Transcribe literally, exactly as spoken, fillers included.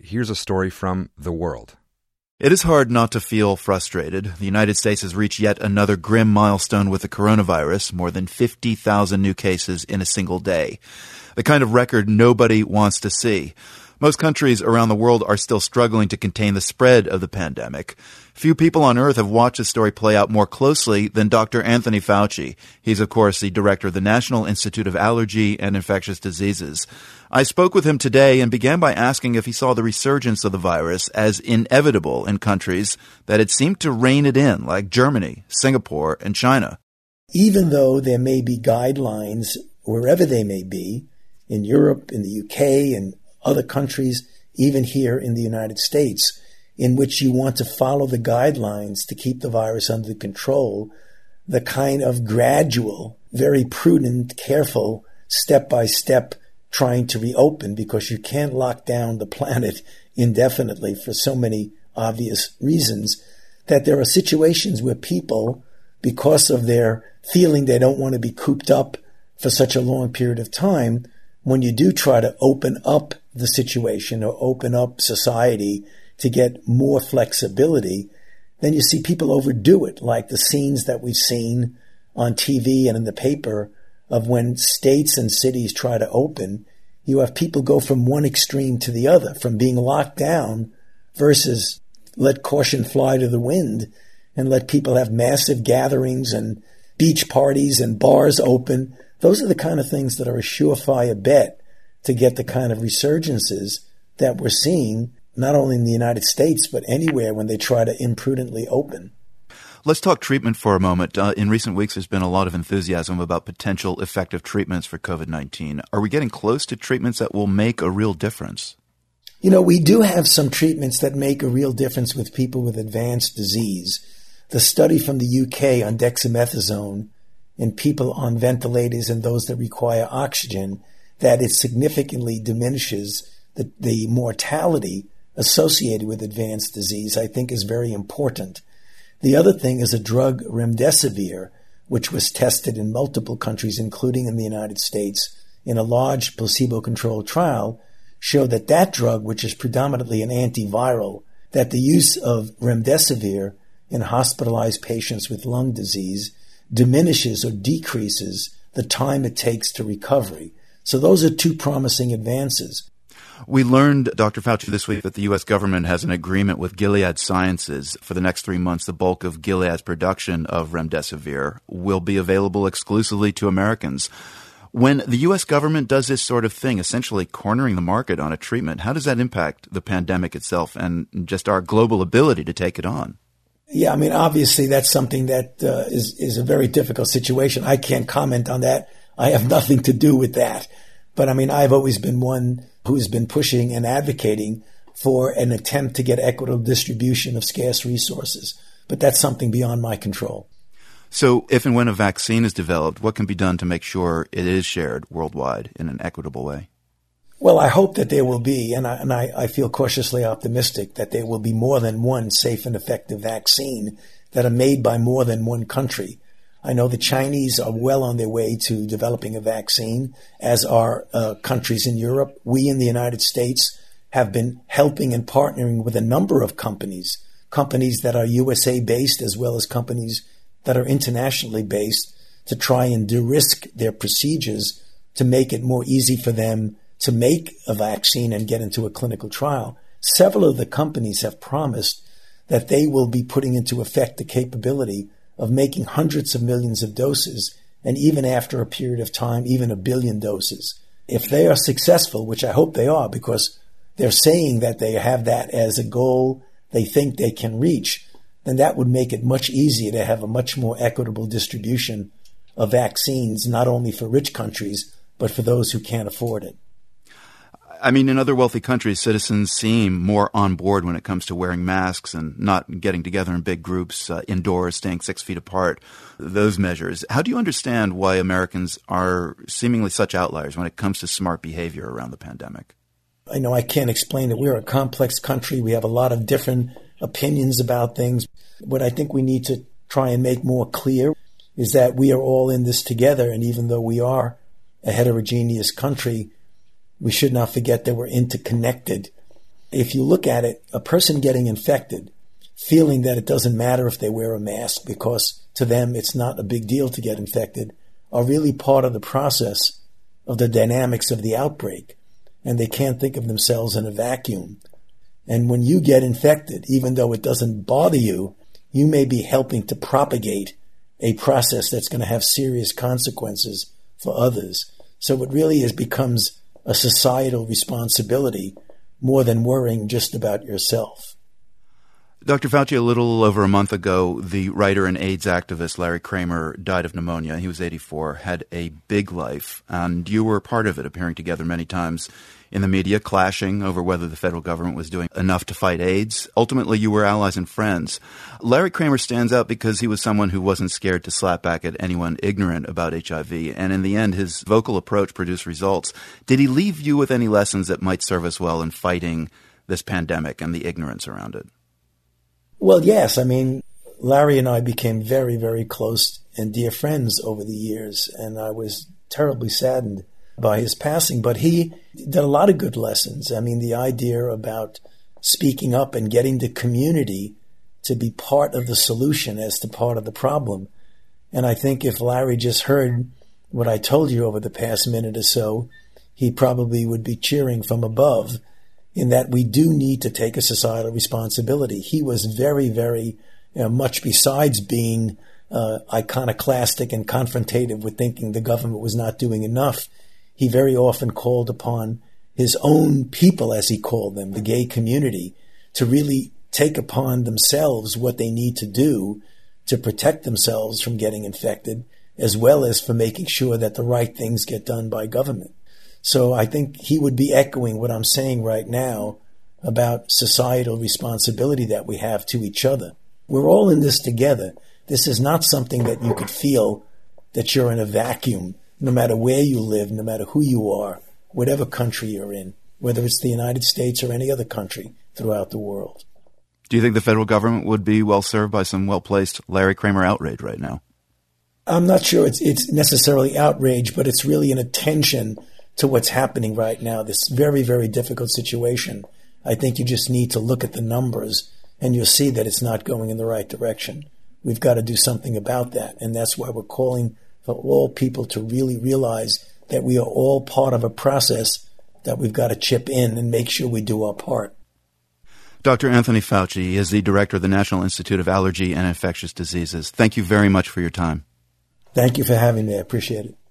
here's a story from The World. It is hard not to feel frustrated. The United States has reached yet another grim milestone with the coronavirus, more than fifty thousand new cases in a single day. The kind of record nobody wants to see. Most countries around the world are still struggling to contain the spread of the pandemic. Few people on earth have watched this story play out more closely than Doctor Anthony Fauci. He's, of course, the director of the National Institute of Allergy and Infectious Diseases. I spoke with him today and began by asking if he saw the resurgence of the virus as inevitable in countries that had seemed to rein it in, like Germany, Singapore, and China. Even though there may be guidelines, wherever they may be, in Europe, in the U K, and other countries, even here in the United States, in which you want to follow the guidelines to keep the virus under control, the kind of gradual, very prudent, careful, step-by-step trying to reopen, because you can't lock down the planet indefinitely for so many obvious reasons, that there are situations where people, because of their feeling they don't want to be cooped up for such a long period of time, when you do try to open up the situation or open up society to get more flexibility, then you see people overdo it, like the scenes that we've seen on T V and in the paper of when states and cities try to open. You have people go from one extreme to the other, from being locked down versus let caution fly to the wind and let people have massive gatherings and beach parties and bars open. Those are the kind of things that are a surefire bet to get the kind of resurgences that we're seeing, not only in the United States, but anywhere when they try to imprudently open. Let's talk treatment for a moment. Uh, in recent weeks, there's been a lot of enthusiasm about potential effective treatments for COVID nineteen. Are we getting close to treatments that will make a real difference? You know, we do have some treatments that make a real difference with people with advanced disease. The study from the U K on dexamethasone in people on ventilators and those that require oxygen, that it significantly diminishes the, the mortality associated with advanced disease, I think is very important. The other thing is a drug, remdesivir, which was tested in multiple countries, including in the United States, in a large placebo-controlled trial, showed that that drug, which is predominantly an antiviral, that the use of remdesivir in hospitalized patients with lung disease diminishes or decreases the time it takes to recovery. So those are two promising advances. We learned, Doctor Fauci, this week that the U S government has an agreement with Gilead Sciences. For the next three months, the bulk of Gilead's production of remdesivir will be available exclusively to Americans. When the U S government does this sort of thing, essentially cornering the market on a treatment, how does that impact the pandemic itself and just our global ability to take it on? Yeah, I mean, obviously that's something that uh, is, is a very difficult situation. I can't comment on that. I have nothing to do with that. But I mean, I've always been one who's been pushing and advocating for an attempt to get equitable distribution of scarce resources. But that's something beyond my control. So if and when a vaccine is developed, what can be done to make sure it is shared worldwide in an equitable way? Well, I hope that there will be, and, I, and I, I feel cautiously optimistic that there will be more than one safe and effective vaccine that are made by more than one country. I know the Chinese are well on their way to developing a vaccine, as are uh, countries in Europe. We in the United States have been helping and partnering with a number of companies, companies that are U S A-based as well as companies that are internationally based, to try and de-risk their procedures to make it more easy for them to make a vaccine and get into a clinical trial. Several of the companies have promised that they will be putting into effect the capability of making hundreds of millions of doses, and even after a period of time, even a billion doses. If they are successful, which I hope they are, because they're saying that they have that as a goal they think they can reach, then that would make it much easier to have a much more equitable distribution of vaccines, not only for rich countries, but for those who can't afford it. I mean, in other wealthy countries, citizens seem more on board when it comes to wearing masks and not getting together in big groups, uh, indoors, staying six feet apart, those measures. How do you understand why Americans are seemingly such outliers when it comes to smart behavior around the pandemic? I know I can't explain it. We're a complex country. We have a lot of different opinions about things. What I think we need to try and make more clear is that we are all in this together, and even though we are a heterogeneous country, we should not forget that we're interconnected. if you look at it, a person getting infected, feeling that it doesn't matter if they wear a mask because to them it's not a big deal to get infected, are really part of the process of the dynamics of the outbreak. And they can't think of themselves in a vacuum. And when you get infected, even though it doesn't bother you, you may be helping to propagate a process that's going to have serious consequences for others. So it really is becomes a societal responsibility more than worrying just about yourself. Doctor Fauci, a little over a month ago, the writer and AIDS activist Larry Kramer died of pneumonia. He was eighty-four, had a big life, and you were part of it, appearing together many times in the media, clashing over whether the federal government was doing enough to fight AIDS. Ultimately, you were allies and friends. Larry Kramer stands out because he was someone who wasn't scared to slap back at anyone ignorant about H I V, and in the end, his vocal approach produced results. Did he leave you with any lessons that might serve us well in fighting this pandemic and the ignorance around it? Well, yes. I mean, Larry and I became very, very close and dear friends over the years, and I was terribly saddened by his passing. But he did a lot of good lessons. I mean, the idea about speaking up and getting the community to be part of the solution as to part of the problem. And I think if Larry just heard what I told you over the past minute or so, he probably would be cheering from above, in that we do need to take a societal responsibility. He was very, very you know, much besides being uh, iconoclastic and confrontative with thinking the government was not doing enough. He very often called upon his own people, as he called them, the gay community, to really take upon themselves what they need to do to protect themselves from getting infected, as well as for making sure that the right things get done by government. So I think he would be echoing what I'm saying right now about societal responsibility that we have to each other. We're all in this together. This is not something that you could feel that you're in a vacuum, no matter where you live, no matter who you are, whatever country you're in, whether it's the United States or any other country throughout the world. Do you think the federal government would be well served by some well-placed Larry Kramer outrage right now? I'm not sure it's, it's necessarily outrage, but it's really an attention to what's happening right now, this very, very difficult situation. I think you just need to look at the numbers and you'll see that it's not going in the right direction. We've got to do something about that. And that's why we're calling for all people to really realize that we are all part of a process that we've got to chip in and make sure we do our part. Doctor Anthony Fauci is the director of the National Institute of Allergy and Infectious Diseases. Thank you very much for your time. Thank you for having me. I appreciate it.